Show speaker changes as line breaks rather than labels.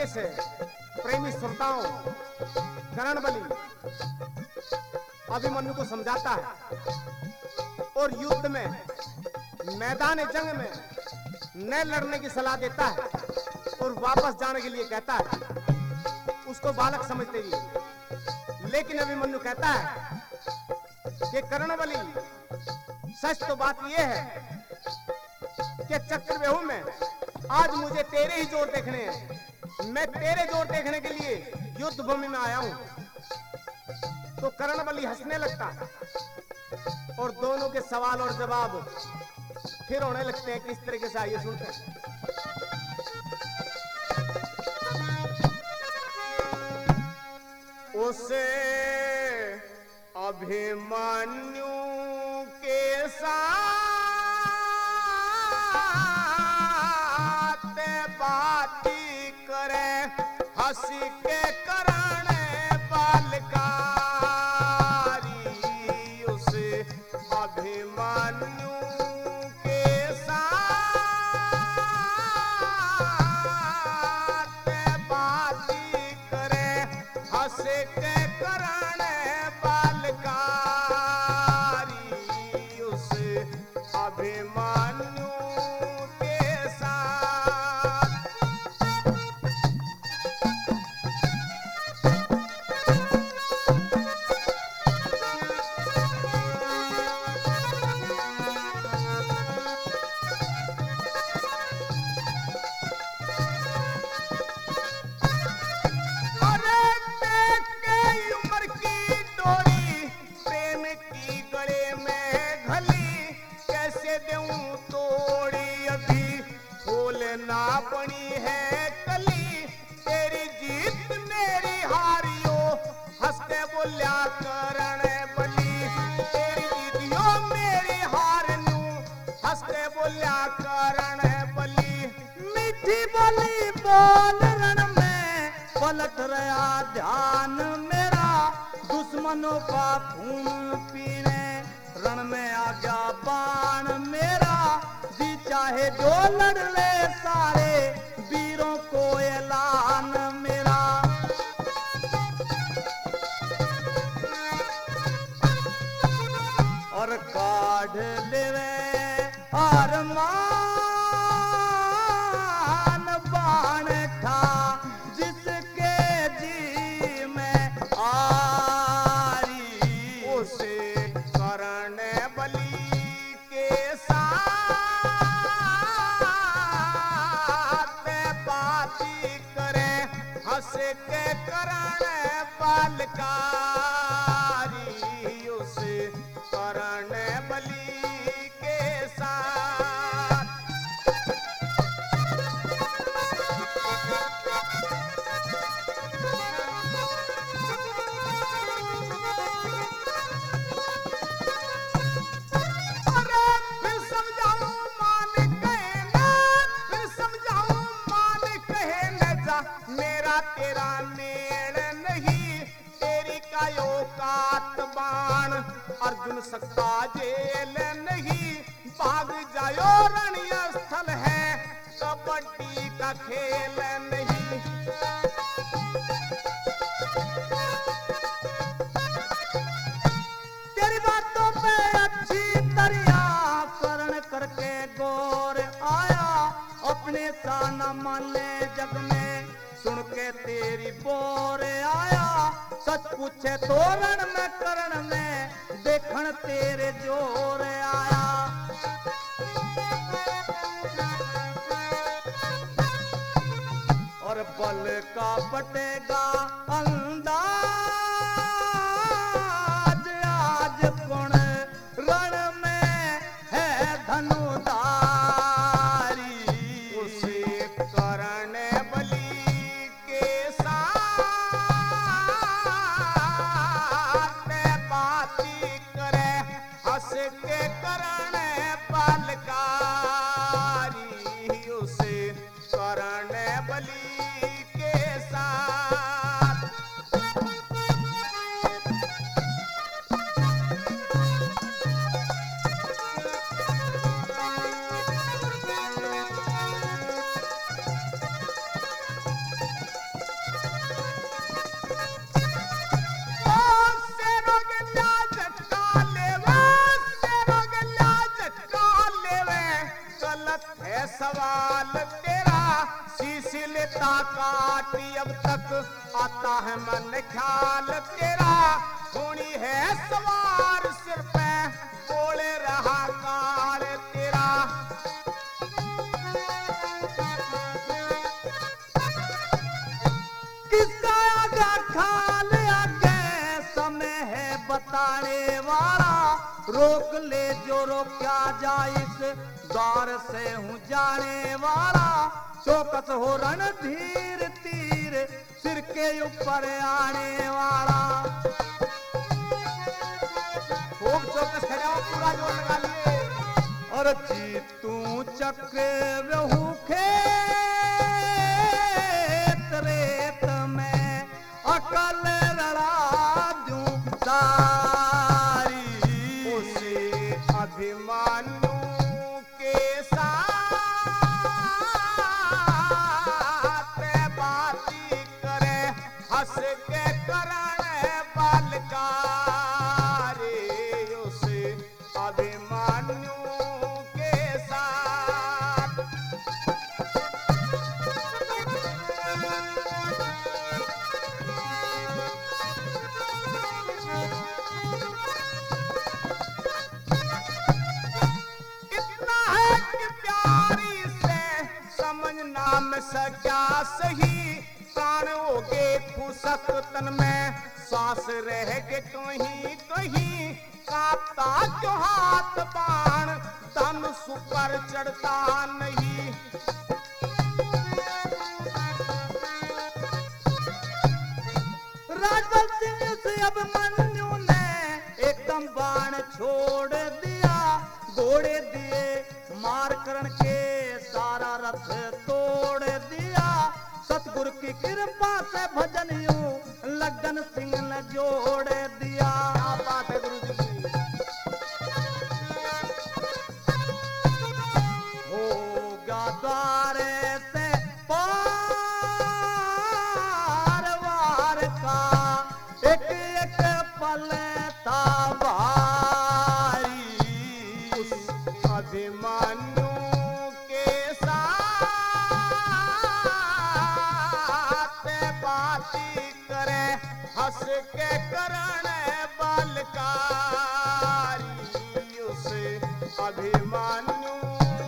सगे से प्रेमी श्रोताओं करण बलि अभिमन्यु को समझाता है और युद्ध में मैदान जंग में न लड़ने की सलाह देता है और वापस जाने के लिए कहता है उसको बालक समझते ही। लेकिन अभिमन्यु कहता है कि कर्ण बलि सच तो बात यह है कि चक्रव्यूह में आज मुझे तेरे ही जोर देखने हैं। मैं तेरे जोर देखने के लिए युद्ध भूमि में आया हूं। तो कर्ण बलि हंसने लगता है और दोनों के सवाल और जवाब फिर होने लगते हैं। किस तरीके से आइए सुनते हैं। उसे अभिमन्यु के साथ बाती करे हंसी के करण बालकारी। उसे अभिमन्यु के साथ बाती करे हंसी के करण बालकारी। उसे अभिमन्यु के साथ ना बनी है कली तेरी जीत मेरी हारियो हंस के बोलिया करण बलि। तेरी जीतियो मेरी हारनू हंस के बोलिया करण बलि।
मीठी बोली बोल रण में पलट रहा ध्यान मेरा दुश्मनों का खून पीने रण में आ गया बाण मेरा। जी चाहे जो लड़ ले सारे वीरों को ऐलान मेरा। और काढ़ ले अरमान बाण था जिसके जी में आरी।
उसे करण बलि के साथ बाती करे हंस के करण बालकारी। उसे करण बलि के साथ मेरा तेरा नेड़ नहीं तेरी कायो कात बाण। अर्जुन सकता जेल नहीं भाग जायो रणीय स्थल है कबड्डी का खेल नहीं।
तेरी बातों पे अच्छी तरिया करण करके गौर आया। अपने सा न मान ले जग में सुन के तेरी बोर आया। सच पूछे तो रण में करण में देखण तेरे जोर आया। और बल का बटेगा अंदाज आज कौन रण में है धनुधारी।
उसे करण बलि के साथ बाती करे हंस के करण बालकारी। उसे करण बलि के साथ जब तक आता है मन ख्याल तेरा, होनी है सवार सिर पे बोले रहा काल तेरा।
किसका आगा खाल आगे समय है बताने वाला, रोक ले जो रोका जाए इस द्वार से हूँ जाने वाला। चौकस हो रणधीर तीर सिर के ऊपर आने वाला।
खूब चौकस खड़े हो, पूरा जोर लगा लिए।
और जीतू चक्र रहू खेत रेत में अकल लड़ा दूं सारी।
उसी अभिमानु के साथ बाती करे, हंस के करण बालकारी। उसी अभिमानु के साथ इतना है कि प्यारी से समझना में सजा सही। प्राण होगे फुसक तन में, सांस रह के कहीं कहीं कांपता जो हाथ बाण, धनुष पर चढ़ता नहीं।
राजल सिंह से अब मन्नू ने एकदम बाण छोड़ दिया, घोड़े दिए मार करण के सारा रथ तोड़ दिया। सतगुरु की कृपा से भजन यूं लगन सिंह ने जोड़ दिया।
क्या बात है गुरु जी की।
होगा द्वारे से पार वार का एक एक पल था भारी।
उस अभिमानु के साथ बाती करे, हंस के करण बालकारी। उस अभिमानु